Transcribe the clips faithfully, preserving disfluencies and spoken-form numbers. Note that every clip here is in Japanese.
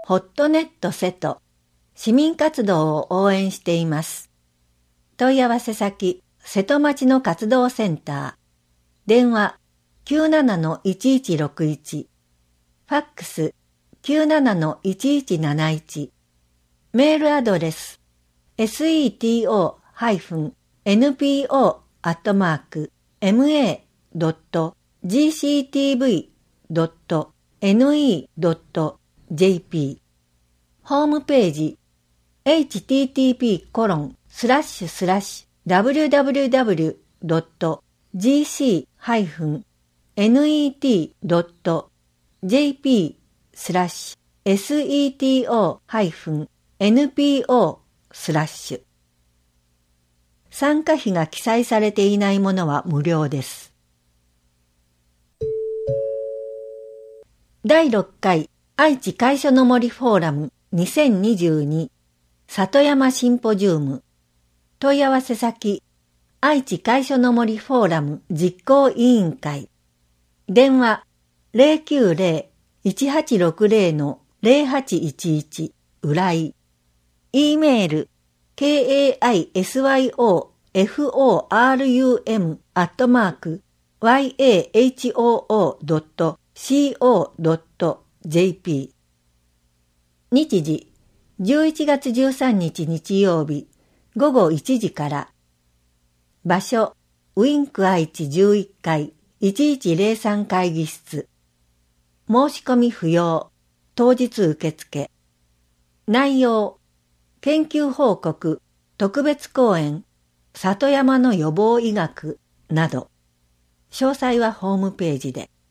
ホットネット瀬戸、市民活動を応援しています。問い合わせ先、瀬戸町の活動センター。電話 きゅうななのいちいちろくいち。ファックス きゅうななのいちいちなないち。メールアドレス セト エヌピーオー アットマーク エムエー ドット ジーシーティーブイ ドット エヌイー ドット ジェーピー。ホームページ エイチティーティーピー コロン スラッシュスラッシュ ダブリューダブリューダブリュー ドット ジーシー エヌイーティー ドット ジェーピー スラッシュ セト エヌピーオー スラッシュ。参加費が記載されていないものは無料です。だいろっかい愛知会所の森フォーラムにせんにじゅうに里山シンポジウム。問い合わせ先、愛知会所の森フォーラム実行委員会。電話 ゼロきゅうゼロ いちはちろくゼロ のゼロはちいちいち 浦井。E メール ケーエーアイエスワイオーエフオーアールユーエム アットマーク ワイエーエイチオーオー ドット シーオー ドット ジェーピー。日時じゅういちがつじゅうさんにち日曜日ごごいちじから。場所ウィンク愛知じゅういっかいいちいちゼロさん会議室。申し込み不要。当日受付。内容研究報告、特別講演、里山の予防医学など。詳細はホームページで。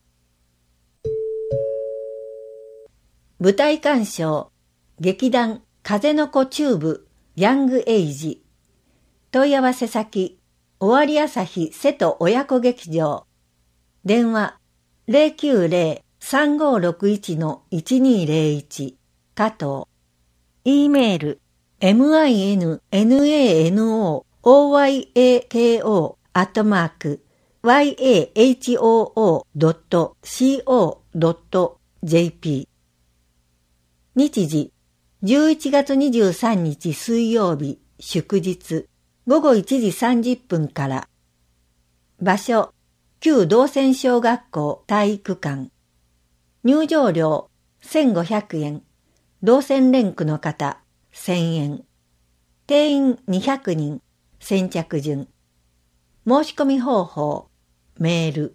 舞台鑑賞、劇団風の子チューブ、ヤングエイジ。問い合わせ先、尾張朝日瀬戸親子劇場。電話ゼロきゅうゼロ さんごろくいち のいちにゼロいち 加藤。E メール ミンナノオーワイエーケーオー アットマーク ワイエーエイチオーオー ドット シーオー ドット ジェーピー。日時じゅういちがつにじゅうさんにち水曜日祝日ごごいちじさんじゅっぷんから。場所旧道泉小学校体育館。入場料せんごひゃくえん。動線連区の方せんえん。定員にひゃくにん。先着順。申し込み方法メール。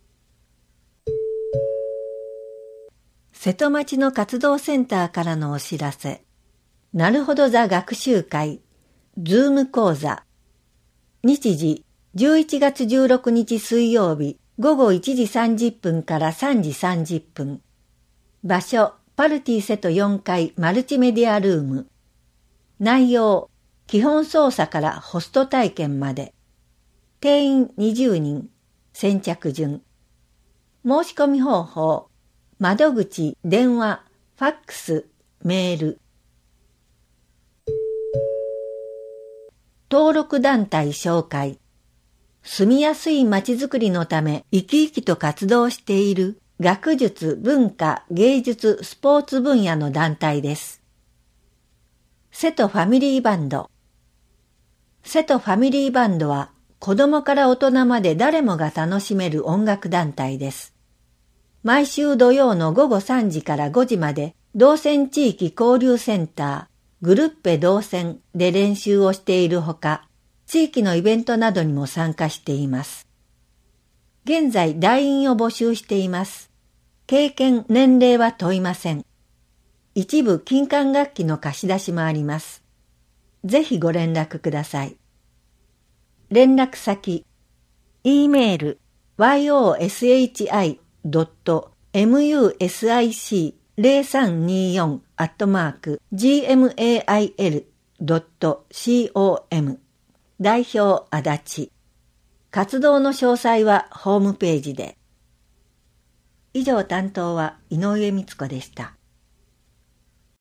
瀬戸町の活動センターからのお知らせ。なるほど座学習会ズーム講座。日時じゅういちがつじゅうろくにち水曜日ごごいちじさんじゅっぷんからさんじさんじゅっぷん。場所パルティ瀬戸よんかいマルチメディアルーム。内容基本操作からホスト体験まで。定員にじゅうにん。先着順。申し込み方法窓口電話ファックスメール。登録団体紹介。住みやすいまちづくりのため生き生きと活動している学術、文化、芸術、スポーツ分野の団体です。瀬戸ファミリーバンド。瀬戸ファミリーバンドは子供から大人まで誰もが楽しめる音楽団体です。毎週土曜のごごさんじからごじまで道泉地域交流センターグルッペ道泉で練習をしているほか、地域のイベントなどにも参加しています。現在団員を募集しています。経験、年齢は問いません。一部金管楽器の貸し出しもあります。ぜひご連絡ください。連絡先 E メール ヨシ ドット ムシッゼロさんによん アットマーク ジーエムエーアイエル ドット コム 代表足立。活動の詳細はホームページで。以上担当は井上光子でした。